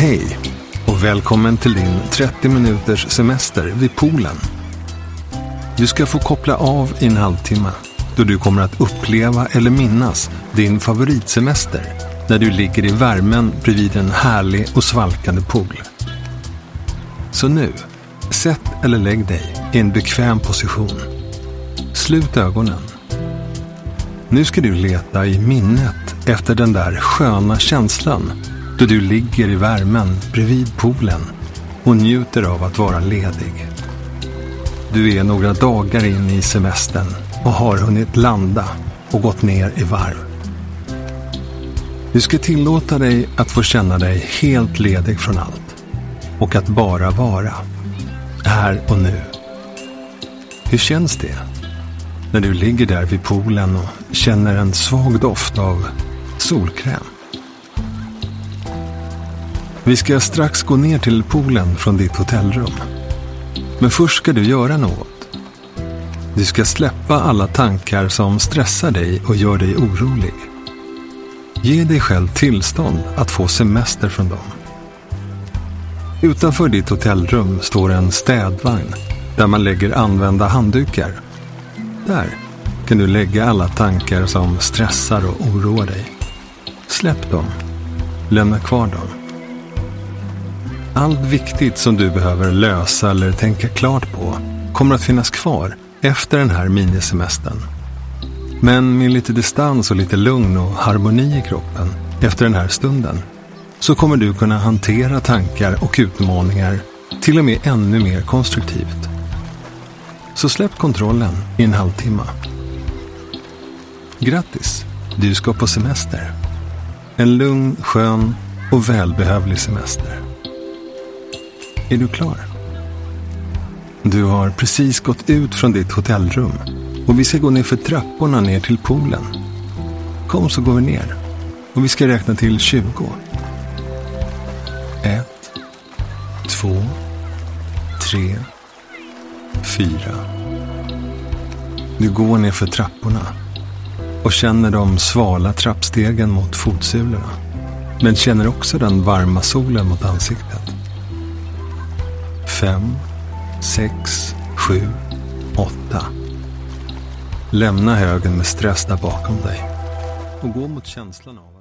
Hej och välkommen till din 30 minuters semester vid poolen. Du ska få koppla av i en halvtimme då du kommer att uppleva eller minnas din favoritsemester när du ligger i värmen bredvid en härlig och svalkande pool. Så nu, sätt eller lägg dig i en bekväm position. Slut ögonen. Nu ska du leta i minnet efter den där sköna känslan då du ligger i värmen bredvid poolen och njuter av att vara ledig. Du är några dagar in i semestern och har hunnit landa och gått ner i varv. Du ska tillåta dig att få känna dig helt ledig från allt och att bara vara här och nu. Hur känns det när du ligger där vid poolen och känner en svag doft av solkräm? Vi ska strax gå ner till poolen från ditt hotellrum. Men först ska du göra något. Du ska släppa alla tankar som stressar dig och gör dig orolig. Ge dig själv tillstånd att få semester från dem. Utanför ditt hotellrum står en städvagn där man lägger använda handdukar. Där kan du lägga alla tankar som stressar och oroar dig. Släpp dem. Lämna kvar dem. Allt viktigt som du behöver lösa eller tänka klart på kommer att finnas kvar efter den här minisemestern. Men med lite distans och lite lugn och harmoni i kroppen efter den här stunden så kommer du kunna hantera tankar och utmaningar till och med ännu mer konstruktivt. Så släpp kontrollen i en halvtimme. Grattis, du ska på semester. En lugn, skön och välbehövlig semester. Är du klar? Du har precis gått ut från ditt hotellrum och vi ska gå ner för trapporna ner till poolen. Kom så går vi ner och vi ska räkna till 20. 1, 2, 3, 4. Du går ner för trapporna och känner de svala trappstegen mot fotsulorna, men känner också den varma solen mot ansiktet. 5, 6, 7, 8. Lämna högen med stress där bakom dig och gå mot känslan av